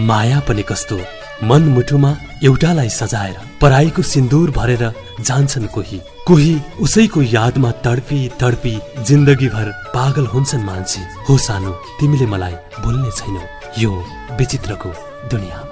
माया पनि कस्तो, मनमुटुमा एउटालाई सजाएर पराईको सिन्दूर भरेर जान्छन् कोही कोही उसैको यादमा तडपी तडपी जिन्दगीभर पागल हुन्छन् मान्छे। हो सानो, तिमीले मलाई भुल्ने छैनौ यो विचित्रको दुनियाँमा।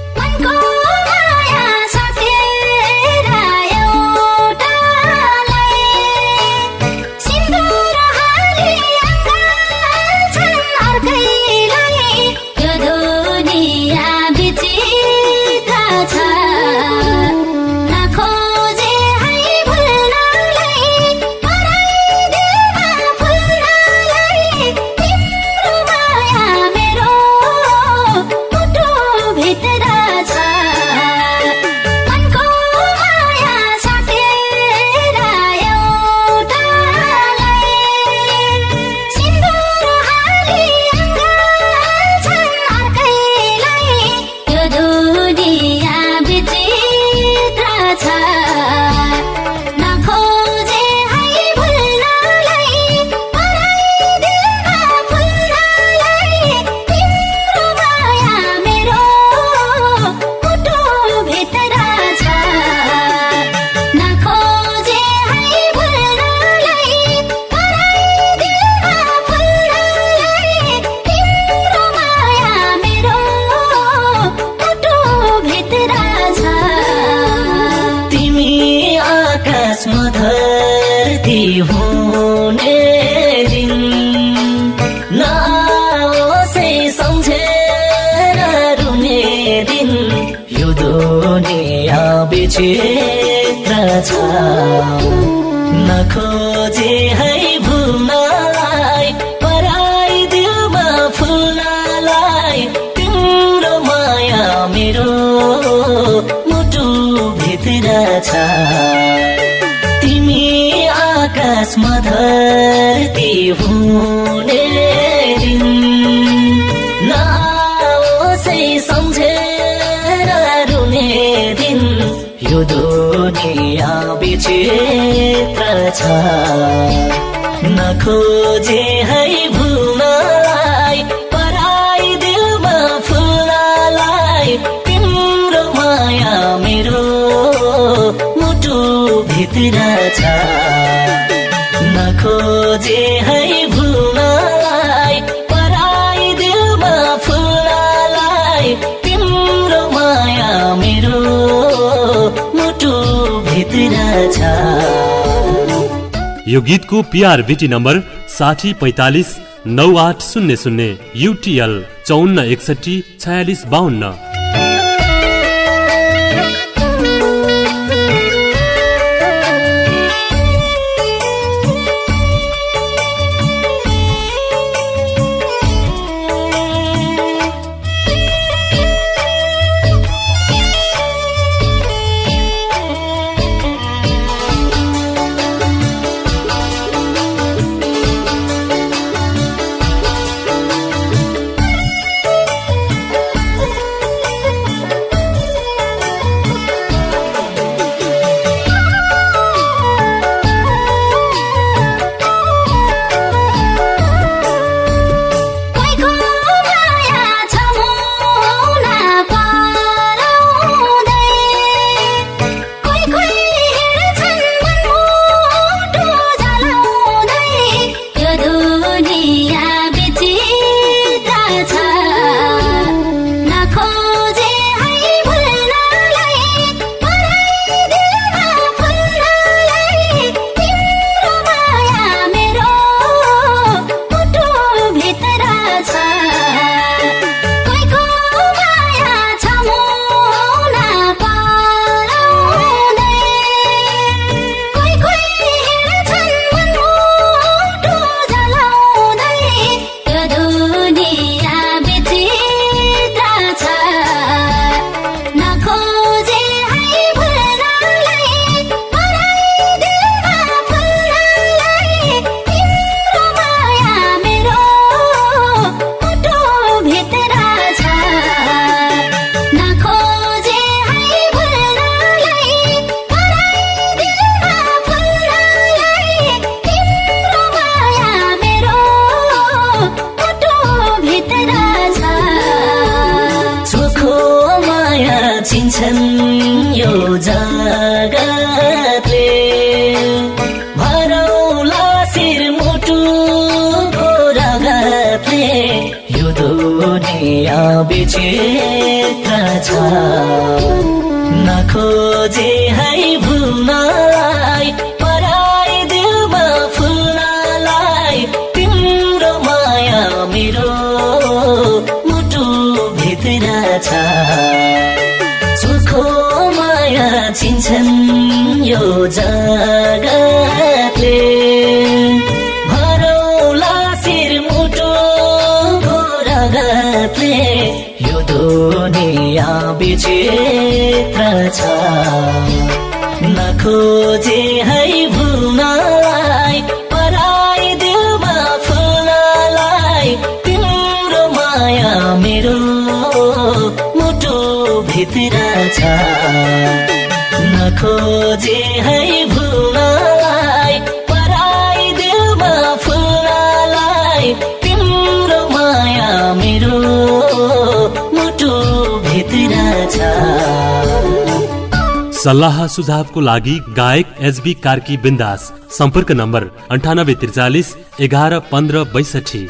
नखोजे है भुल्नलाई पराई दिलमा फुल्नलाई तिम्रो माया मेरो मुटु भित्र छ। तिमी आकाशमा धरती हुने दिन नआओसै सम्झेर रुने दिन यो दुनिया विचित्र छ। नखोजे है भुल्नलाई पराई दिलमा फुल्नलाई तिम्रो माया मेरो मुटु भित्र छ। नखोजे है भुल्नलाई पराई दिलमा फुल्नलाई तिम्रो माया मेरो यो गीतको PRVT नम्बर 60459800 UTL 54614652। दुनिया विचित्र छ नखोजे है भुल्नलाई पराई दिलमा फुल्नलाई तिम्रो माया मेरो मुटु भित्र छ चोखो माया चिन्छन् यो जगतले भरौला शिर मुटु रगतले यो दुनिया विचित्र छ नखोजे है भुल्नलाई पराई दिलमा फुल्नलाई तिम्रो माया मेरो मुटु भित्र छ नखोजे है भुल्नलाई पराई दिलमा फुल्नलाई तिम्रो माया मेरो मुटु भित्र छ। सल्लाह सुझावको लागि गायक एसबी कार्की बिन्दास सम्पर्क नम्बर 9843 11 15 62।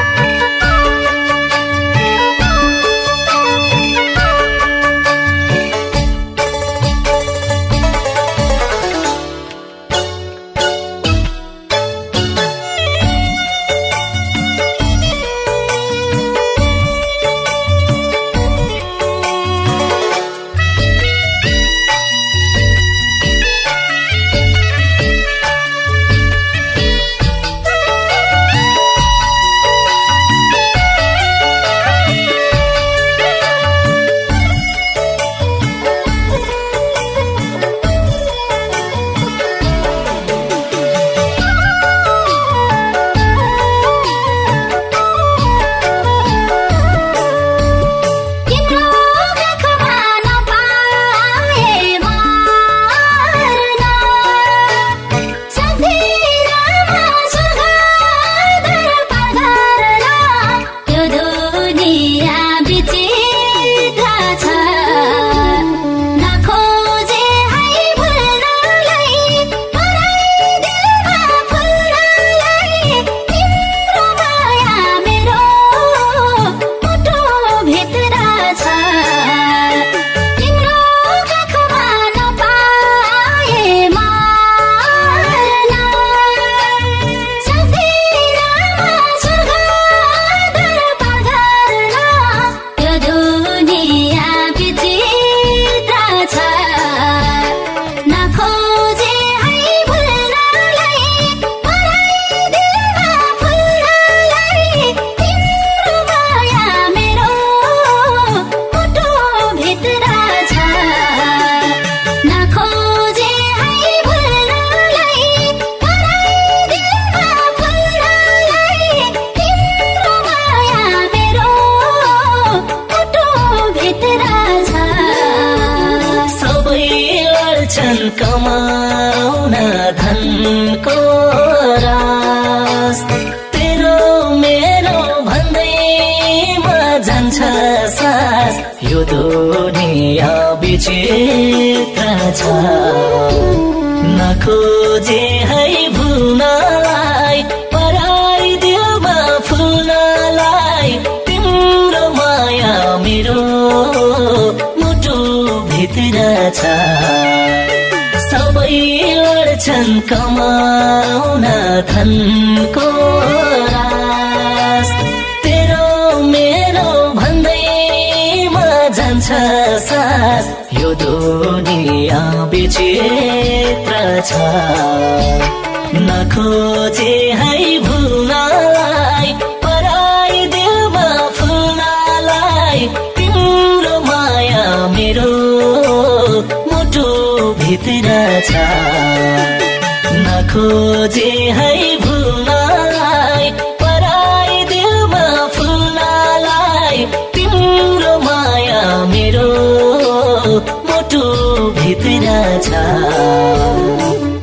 कमाउन धनको रास तेरो मेरो भन्दैमा जान्छ सास यो दुनिया विचित्र छ नखोजे है भुल्नलाई पराई दिलमा फुल्नलाई तिम्रो माया मेरो मुटु भित्र छ सबै लड्छन् कमाउन धनको रास तेरो मेरो भन्दैमा जान्छ सास यो दुनिया विचित्र छ नखोजे है भुल्नलाई पराई दिलमा फुल्नलाई तिम्रो माया मेरो मुटु भित्र छ नखोजे है भुल्नलाई पराई दिलमा फुल्नलाई तिम्रो माया मेरो मुटु भित्र छ।